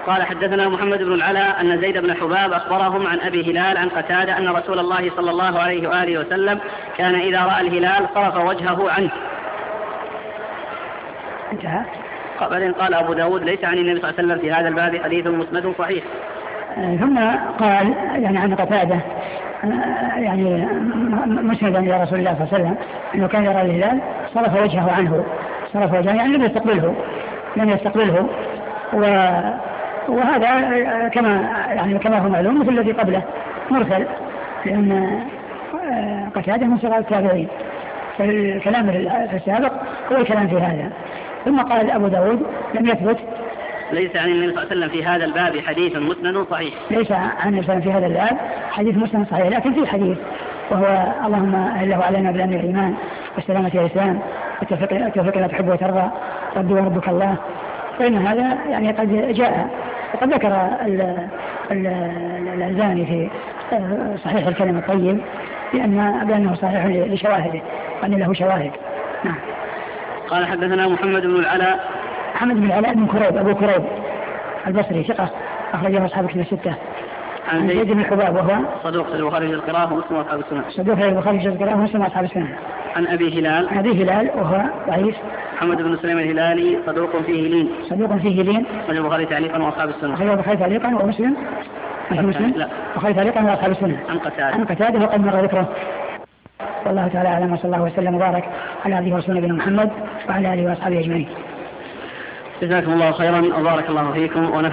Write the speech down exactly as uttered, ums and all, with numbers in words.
قال حدثنا محمد بن العلاء أن زيد بن حباب أخبرهم عن أبي هلال عن قتادة أن رسول الله صلى الله عليه وآله وسلم كان إذا رأى الهلال صرف وجهه عنه. انتهى. بعدين قال أبو داود ليس عن النبي صلى الله عليه وسلم في هذا الباب حديث مسند صحيح. ثم قال يعني عن قتادة يعني مسندا إلى رسول الله صلى الله عليه وسلم أنه كان يرى الهلال صرف وجهه عنه، صرف وجهه يعني لم يستقبله لم يستقبله وهذا كما يعني كما هو معلوم مثل الذي قبله مرسل، لأن قتادة من صغار التابعين، فالكلام في السابق هو الكلام في هذا. ثم قال أبو داود لم يثبت ليس عن النبي صلى الله عليه وسلم في هذا الباب حديث مسند صحيح. ليس عن النبي صلى الله عليه وسلم في هذا الباب حديث مسند صحيح، لكن في حديث وهو اللهم أهله علينا بلان الإيمان والسلامة الإسلام والتوفيق لا تحب وترضى ربي وربك الله، فإن هذا يعني قد جاء وقد ذكر الألزاني في صحيح الكلم الطيب بأن بأنه صحيح لشواهده وأن له شواهد. نعم. قال حدثنا محمد بن العلاء محمد بن العلاء بن كريب أبو كريب البصري ثقة أخرجه أصحاب الكتب الستة. عن زيد بن حباب وهو صدوق في البخاري في القراءة ومسلم وأصحاب السنة. صدوق في البخاري في القراءة ومسلم وأصحاب السنة. عن أبي هلال عن أبي هلال وهو ضعيف. محمد بن سليم الهلالي صدوق فيه لين. صدوق فيه لين. أخرجه البخاري تعليقا وأصحاب السنة. أخرجه البخاري تعليقا ومسلم. مسلم. لا. البخاري تعليقا وأصحاب السنة. عن قتادة. عن قتادة وقد مر ذكره. والله تعالى أعلم وصلى الله وسلم وبارك على عبده ورسوله نبينا محمد وعلى آله وأصحابه أجمعين. جزاكم الله خيرا وبارك الله فيكم.